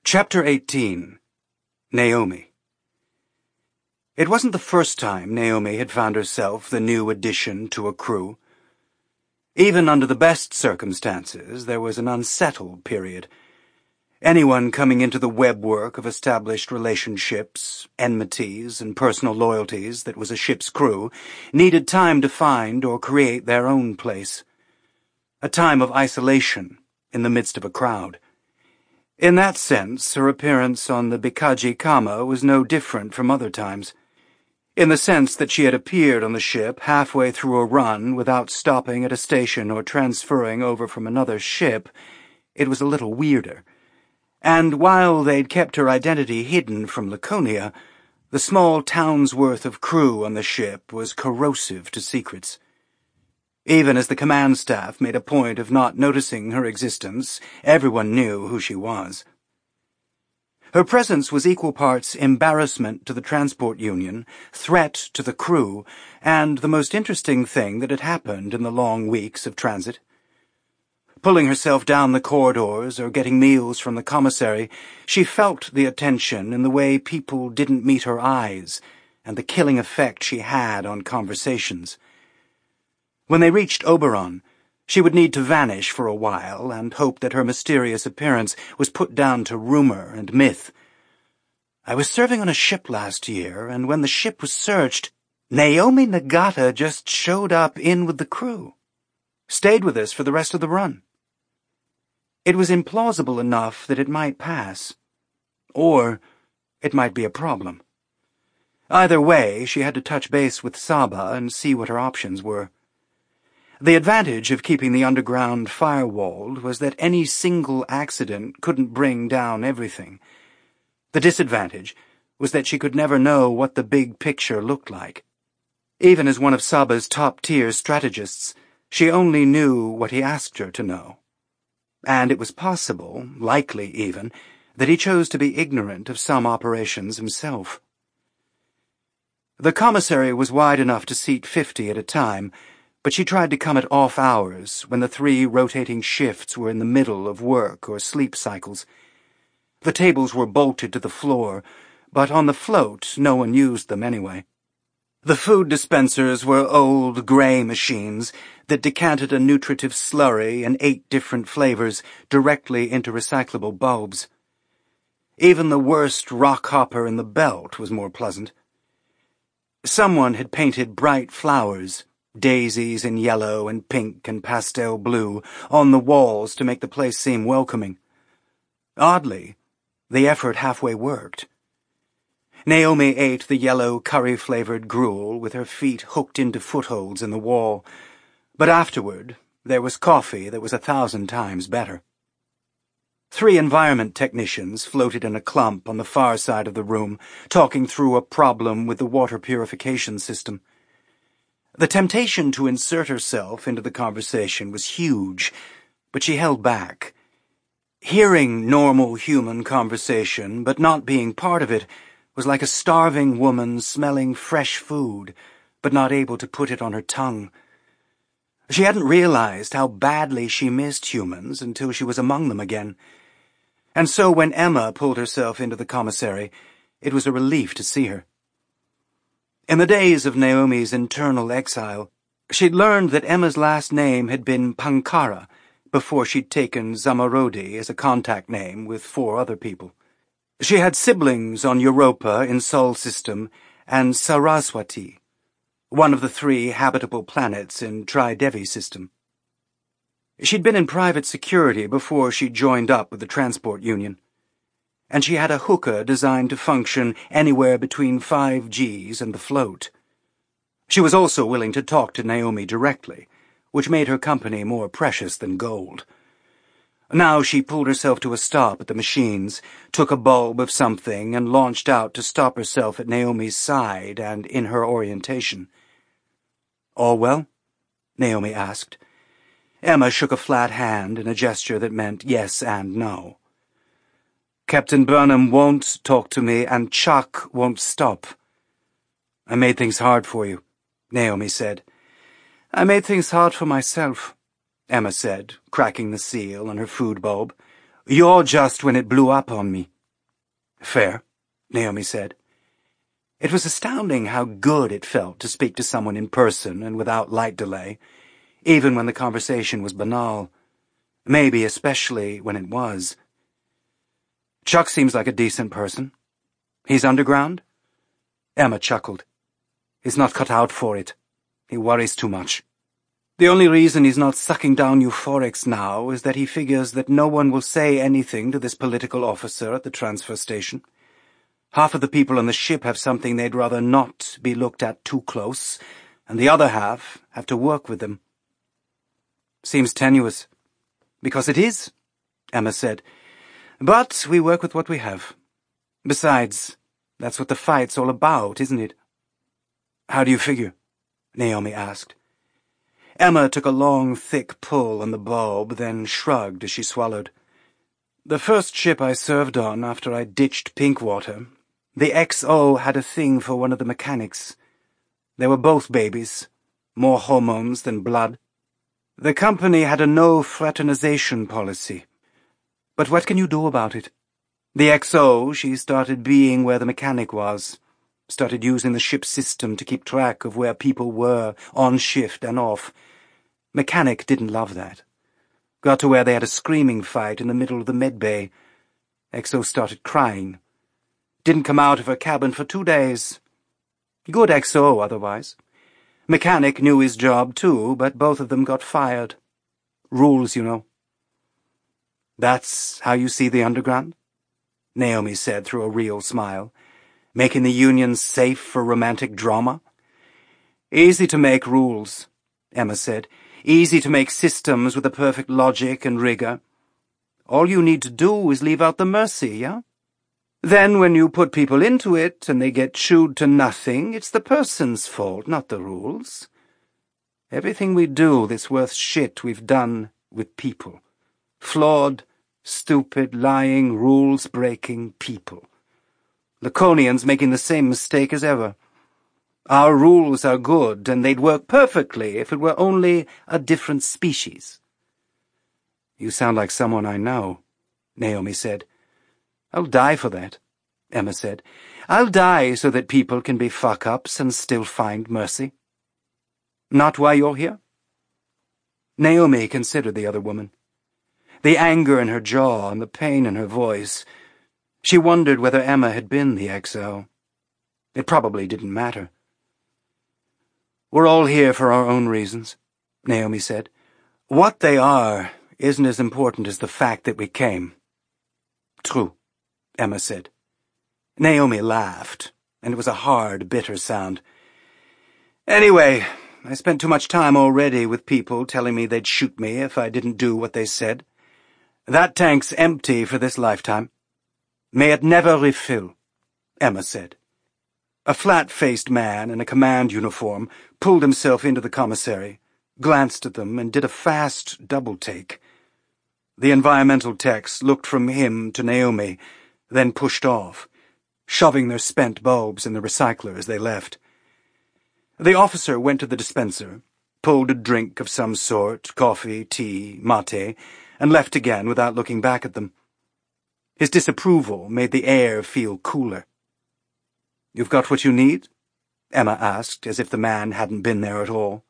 Chapter 18. Naomi. It wasn't the first time Naomi had found herself the new addition to a crew. Even under the best circumstances, there was an unsettled period. Anyone coming into the webwork of established relationships, enmities, and personal loyalties that was a ship's crew needed time to find or create their own place. A time of isolation in the midst of a crowd. In that sense, her appearance on the Bikaji Kama was no different from other times. In the sense that she had appeared on the ship halfway through a run without stopping at a station or transferring over from another ship, it was a little weirder. And while they'd kept her identity hidden from Laconia, the small town's worth of crew on the ship was corrosive to secrets. Even as the command staff made a point of not noticing her existence, everyone knew who she was. Her presence was equal parts embarrassment to the transport union, threat to the crew, and the most interesting thing that had happened in the long weeks of transit. Pulling herself down the corridors or getting meals from the commissary, she felt the attention in the way people didn't meet her eyes, and the killing effect she had on conversations. When they reached Oberon, she would need to vanish for a while and hope that her mysterious appearance was put down to rumor and myth. "I was serving on a ship last year, and when the ship was searched, Naomi Nagata just showed up in with the crew. Stayed with us for the rest of the run." It was implausible enough that it might pass. Or it might be a problem. Either way, she had to touch base with Saba and see what her options were. The advantage of keeping the underground firewalled was that any single accident couldn't bring down everything. The disadvantage was that she could never know what the big picture looked like. Even as one of Saba's top-tier strategists, she only knew what he asked her to know. And it was possible, likely even, that he chose to be ignorant of some operations himself. The commissary was wide enough to seat 50 at a time, but she tried to come at off hours when the 3 rotating shifts were in the middle of work or sleep cycles. The tables were bolted to the floor, but on the float no one used them anyway. The food dispensers were old grey machines that decanted a nutritive slurry in 8 different flavors directly into recyclable bulbs. Even the worst rock hopper in the belt was more pleasant. Someone had painted bright flowers, daisies in yellow and pink and pastel blue, on the walls to make the place seem welcoming. Oddly, the effort halfway worked. Naomi ate the yellow curry-flavored gruel with her feet hooked into footholds in the wall, but afterward there was coffee that was 1,000 times better. 3 environment technicians floated in a clump on the far side of the room, talking through a problem with the water purification system. The temptation to insert herself into the conversation was huge, but she held back. Hearing normal human conversation, but not being part of it, was like a starving woman smelling fresh food, but not able to put it on her tongue. She hadn't realized how badly she missed humans until she was among them again. And so when Emma pulled herself into the commissary, it was a relief to see her. In the days of Naomi's internal exile, she'd learned that Emma's last name had been Pankara before she'd taken Zamarodi as a contact name with 4 other people. She had siblings on Europa in Sol System and Saraswati, one of the 3 habitable planets in Tridevi System. She'd been in private security before she joined up with the transport union, and she had a hookah designed to function anywhere between 5Gs and the float. She was also willing to talk to Naomi directly, which made her company more precious than gold. Now she pulled herself to a stop at the machines, took a bulb of something, and launched out to stop herself at Naomi's side and in her orientation. "All well?" Naomi asked. Emma shook a flat hand in a gesture that meant yes and no. "Captain Burnham won't talk to me, and Chuck won't stop." "I made things hard for you," Naomi said. "I made things hard for myself," Emma said, cracking the seal on her food bulb. "You're just when it blew up on me." Fair, Naomi said. It was astounding how good it felt to speak to someone in person and without light delay, even when the conversation was banal. Maybe especially when it was. Chuck seems like a decent person. He's underground? Emma chuckled. He's not cut out for it. He worries too much. The only reason he's not sucking down euphorics now is that he figures that no one will say anything to this political officer at the transfer station. Half of the people on the ship have something they'd rather not be looked at too close, and the other half have to work with them. Seems tenuous. Because it is, Emma said. But we work with what we have. Besides, that's what the fight's all about, isn't it? How do you figure? Naomi asked. Emma took a long, thick pull on the bulb, then shrugged as she swallowed. The first ship I served on after I ditched Pinkwater, the XO had a thing for one of the mechanics. They were both babies, more hormones than blood. The company had a no-fraternization policy. But what can you do about it? The XO, she started being where the mechanic was, started using the ship's system to keep track of where people were, on shift and off. Mechanic didn't love that. Got to where they had a screaming fight in the middle of the medbay. XO started crying. Didn't come out of her cabin for 2 days. Good XO, otherwise. Mechanic knew his job, too, but both of them got fired. Rules, you know. That's how you see the underground? Naomi said through a real smile. Making the Union safe for romantic drama? Easy to make rules, Emma said. Easy to make systems with a perfect logic and rigor. All you need to do is leave out the mercy, yeah? Then when you put people into it and they get chewed to nothing, it's the person's fault, not the rules. Everything we do that's worth shit we've done with people. Flawed, stupid, lying, rules-breaking people. Laconians making the same mistake as ever. Our rules are good, and they'd work perfectly if it were only a different species. You sound like someone I know, Naomi said. I'll die for that, Emma said. I'll die so that people can be fuck-ups and still find mercy. Not why you're here? Naomi considered the other woman. The anger in her jaw and the pain in her voice. She wondered whether Emma had been the XO. It probably didn't matter. We're all here for our own reasons, Naomi said. What they are isn't as important as the fact that we came. True, Emma said. Naomi laughed, and it was a hard, bitter sound. Anyway, I spent too much time already with people telling me they'd shoot me if I didn't do what they said. That tank's empty for this lifetime. May it never refill, Emma said. A flat-faced man in a command uniform pulled himself into the commissary, glanced at them, and did a fast double-take. The environmental techs looked from him to Naomi, then pushed off, shoving their spent bulbs in the recycler as they left. The officer went to the dispenser, pulled a drink of some sort, coffee, tea, mate, and left again without looking back at them. His disapproval made the air feel cooler. "You've got what you need?" Emma asked, as if the man hadn't been there at all.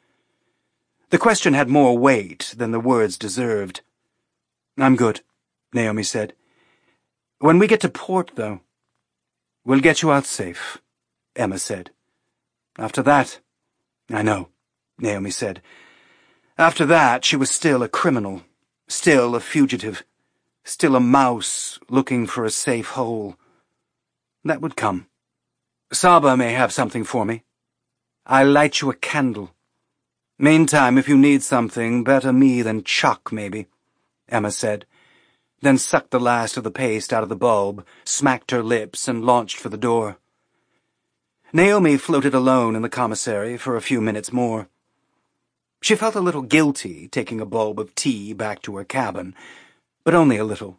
The question had more weight than the words deserved. "I'm good," Naomi said. "When we get to port, though." "We'll get you out safe," Emma said. "After that—" "I know," Naomi said. After that, she was still a criminal, still a fugitive, still a mouse looking for a safe hole. That would come. "Saba may have something for me. I'll light you a candle. Meantime, if you need something, better me than Chuck, maybe," Emma said, then sucked the last of the paste out of the bulb, smacked her lips, and launched for the door. Naomi floated alone in the commissary for a few minutes more. She felt a little guilty taking a bulb of tea back to her cabin, but only a little.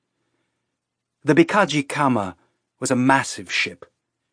The Bikaji Kama was a massive ship,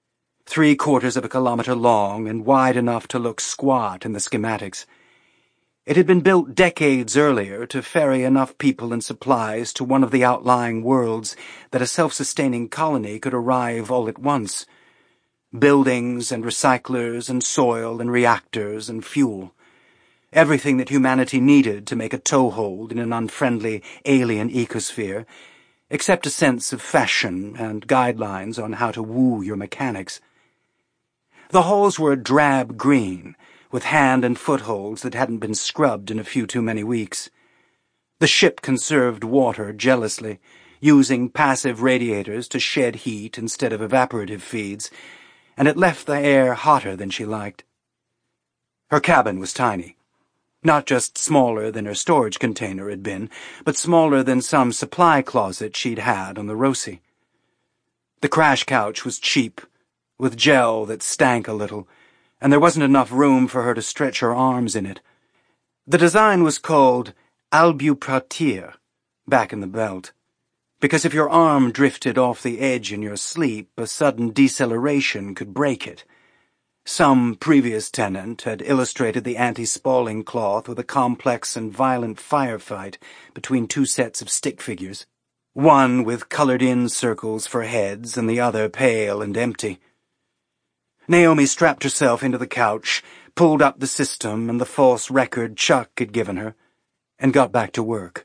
3/4 of a kilometer long and wide enough to look squat in the schematics. It had been built decades earlier to ferry enough people and supplies to one of the outlying worlds that a self-sustaining colony could arrive all at once. Buildings and recyclers and soil and reactors and fuel. Everything that humanity needed to make a toehold in an unfriendly alien ecosphere, except a sense of fashion and guidelines on how to woo your mechanics. The halls were a drab green, with hand and footholds that hadn't been scrubbed in a few too many weeks. The ship conserved water jealously, using passive radiators to shed heat instead of evaporative feeds, and it left the air hotter than she liked. Her cabin was tiny. Not just smaller than her storage container had been, but smaller than some supply closet she'd had on the Roci. The crash couch was cheap, with gel that stank a little, and there wasn't enough room for her to stretch her arms in it. The design was called albupratir, back in the belt, because if your arm drifted off the edge in your sleep, a sudden deceleration could break it. Some previous tenant had illustrated the anti-spalling cloth with a complex and violent firefight between two sets of stick figures, one with colored-in circles for heads and the other pale and empty. Naomi strapped herself into the couch, pulled up the system and the false record Chuck had given her, and got back to work.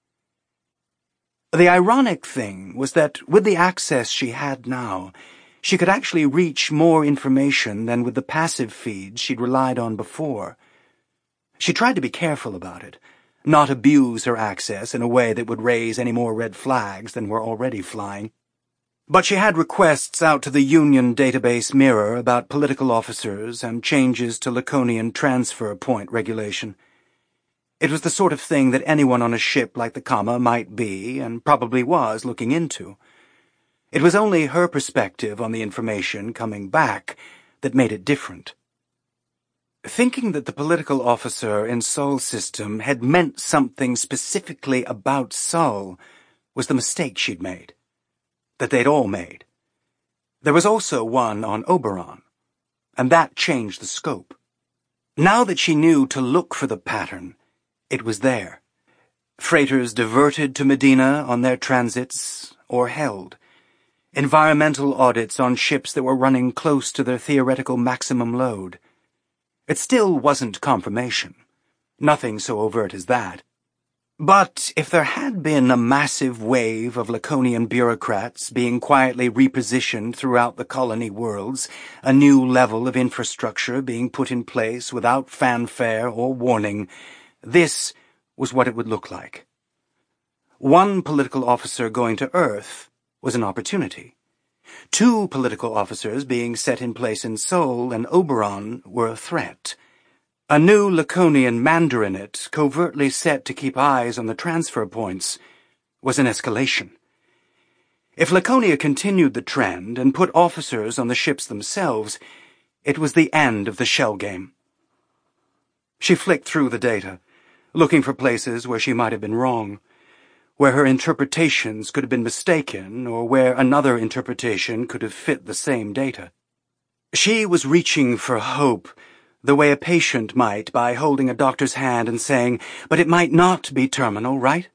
The ironic thing was that with the access she had now, she could actually reach more information than with the passive feeds she'd relied on before. She tried to be careful about it, not abuse her access in a way that would raise any more red flags than were already flying. But she had requests out to the Union database mirror about political officers and changes to Laconian transfer point regulation. It was the sort of thing that anyone on a ship like the Kama might be, and probably was, looking into. It was only her perspective on the information coming back that made it different. Thinking that the political officer in Sol's system had meant something specifically about Sol was the mistake she'd made, that they'd all made. There was also one on Oberon, and that changed the scope. Now that she knew to look for the pattern, it was there. Freighters diverted to Medina on their transits, or held. Environmental audits on ships that were running close to their theoretical maximum load. It still wasn't confirmation. Nothing so overt as that. But if there had been a massive wave of Laconian bureaucrats being quietly repositioned throughout the colony worlds, a new level of infrastructure being put in place without fanfare or warning, this was what it would look like. One political officer going to Earth was an opportunity. Two political officers being set in place in Sol and Oberon were a threat. A new Laconian mandarinate, covertly set to keep eyes on the transfer points, was an escalation. If Laconia continued the trend and put officers on the ships themselves, it was the end of the shell game. She flicked through the data, looking for places where she might have been wrong, where her interpretations could have been mistaken, or where another interpretation could have fit the same data. She was reaching for hope, the way a patient might by holding a doctor's hand and saying, "But it might not be terminal, right?"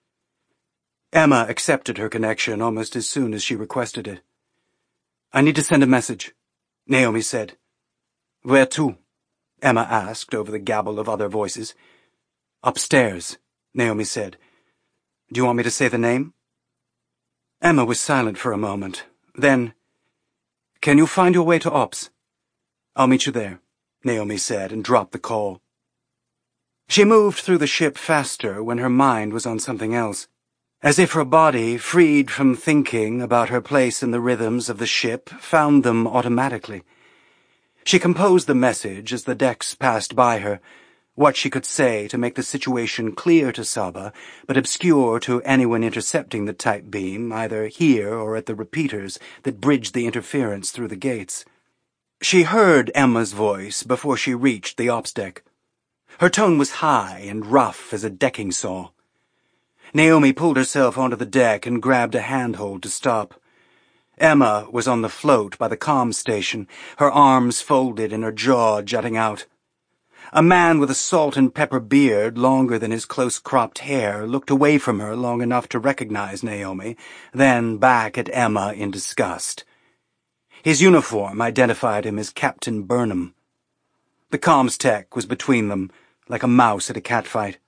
Emma accepted her connection almost as soon as she requested it. "I need to send a message," Naomi said. "Where to?" Emma asked over the gabble of other voices. "Upstairs," Naomi said. "Do you want me to say the name?" Emma was silent for a moment. Then, "Can you find your way to Ops?" "I'll meet you there," Naomi said, and dropped the call. She moved through the ship faster when her mind was on something else, as if her body, freed from thinking about her place in the rhythms of the ship, found them automatically. She composed the message as the decks passed by her, what she could say to make the situation clear to Saba, but obscure to anyone intercepting the type beam, either here or at the repeaters that bridged the interference through the gates. She heard Emma's voice before she reached the ops deck. Her tone was high and rough as a decking saw. Naomi pulled herself onto the deck and grabbed a handhold to stop. Emma was on the float by the comm station, her arms folded and her jaw jutting out. A man with a salt and pepper beard longer than his close-cropped hair looked away from her long enough to recognize Naomi, then back at Emma in disgust. His uniform identified him as Captain Burnham. The comms tech was between them, like a mouse at a catfight.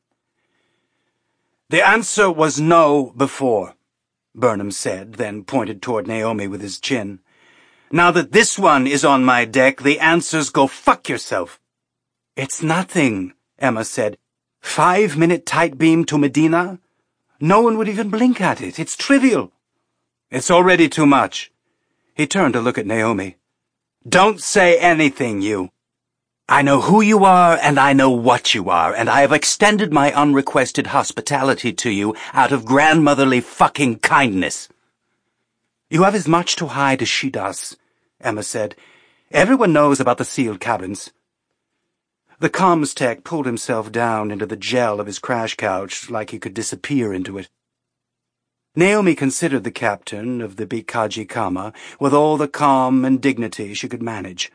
"The answer was no before," Burnham said, then pointed toward Naomi with his chin. "Now that this one is on my deck, the answer's go fuck yourself." "It's nothing," Emma said. 5-minute tight beam to Medina? No one would even blink at it. It's trivial." "It's already too much." He turned to look at Naomi. "Don't say anything, you. I know who you are, and I know what you are, and I have extended my unrequested hospitality to you out of grandmotherly fucking kindness." "You have as much to hide as she does," Emma said. "Everyone knows about the sealed cabins." The comms tech pulled himself down into the gel of his crash couch like he could disappear into it. Naomi considered the captain of the Bikaji Kama with all the calm and dignity she could manage.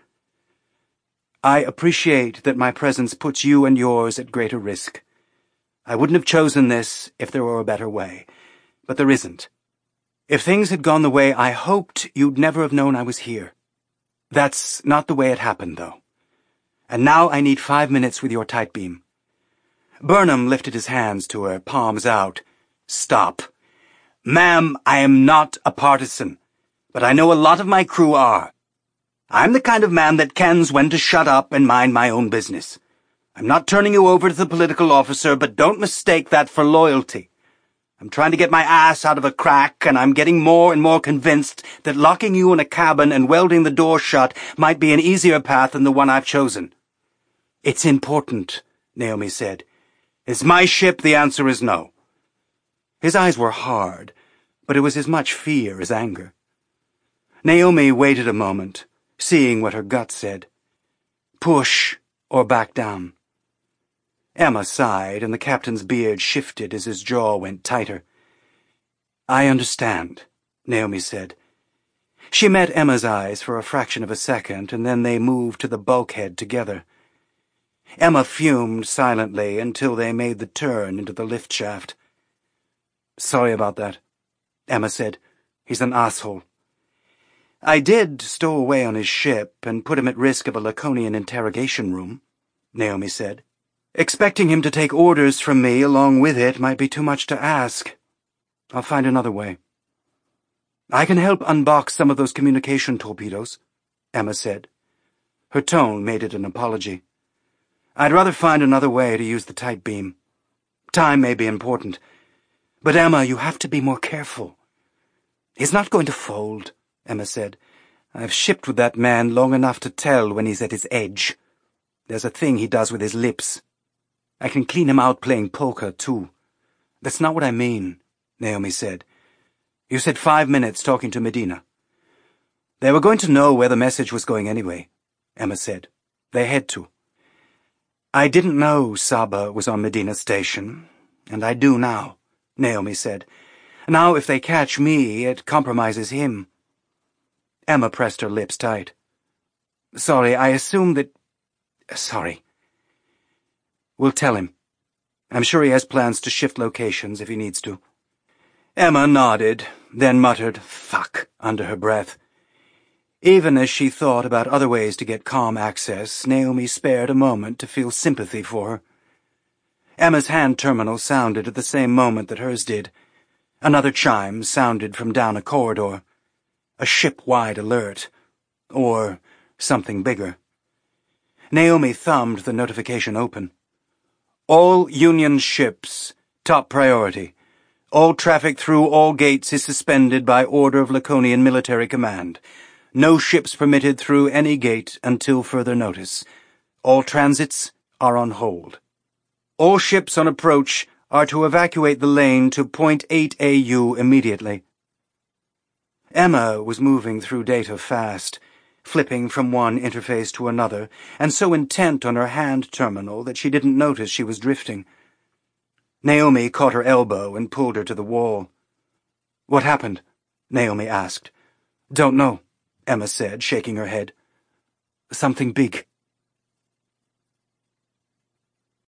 "I appreciate that my presence puts you and yours at greater risk. I wouldn't have chosen this if there were a better way, but there isn't. If things had gone the way I hoped, you'd never have known I was here. That's not the way it happened, though. And now I need 5 minutes with your tight beam." Burnham lifted his hands to her, palms out. "Stop. Ma'am, I am not a partisan, but I know a lot of my crew are. I'm the kind of man that kens when to shut up and mind my own business. I'm not turning you over to the political officer, but don't mistake that for loyalty. I'm trying to get my ass out of a crack, and I'm getting more and more convinced that locking you in a cabin and welding the door shut might be an easier path than the one I've chosen." "It's important," Naomi said. "It's my ship, the answer is no." His eyes were hard, but it was as much fear as anger. Naomi waited a moment, seeing what her gut said. Push or back down. Emma sighed, and the captain's beard shifted as his jaw went tighter. "I understand," Naomi said. She met Emma's eyes for a fraction of a second, and then they moved to the bulkhead together. Emma fumed silently until they made the turn into the lift shaft. "Sorry about that," Emma said. "He's an asshole." "I did stow away on his ship and put him at risk of a Laconian interrogation room," Naomi said. "Expecting him to take orders from me along with it might be too much to ask. I'll find another way." "I can help unbox some of those communication torpedoes," Emma said. Her tone made it an apology. "I'd rather find another way to use the tight beam. Time may be important. But, Emma, you have to be more careful." "He's not going to fold," Emma said. "I've shipped with that man long enough to tell when he's at his edge. There's a thing he does with his lips. I can clean him out playing poker, too." "That's not what I mean," Naomi said. "You said 5 minutes talking to Medina." "They were going to know where the message was going anyway," Emma said. "They had to." "I didn't know Saba was on Medina Station, and I do now," Naomi said. "Now if they catch me, it compromises him." Emma pressed her lips tight. "Sorry, I assumed that... Sorry." "We'll tell him. I'm sure he has plans to shift locations if he needs to." Emma nodded, then muttered, "Fuck," under her breath. Even as she thought about other ways to get calm access, Naomi spared a moment to feel sympathy for her. Emma's hand terminal sounded at the same moment that hers did. Another chime sounded from down a corridor. A ship-wide alert. Or something bigger. Naomi thumbed the notification open. "All Union ships. Top priority. All traffic through all gates is suspended by order of Laconian Military Command. No ships permitted through any gate until further notice. All transits are on hold. All ships on approach are to evacuate the lane to point 8 AU immediately." Emma was moving through data fast, flipping from one interface to another, and so intent on her hand terminal that she didn't notice she was drifting. Naomi caught her elbow and pulled her to the wall. "What happened?" Naomi asked. "Don't know," Emma said, shaking her head. "Something big."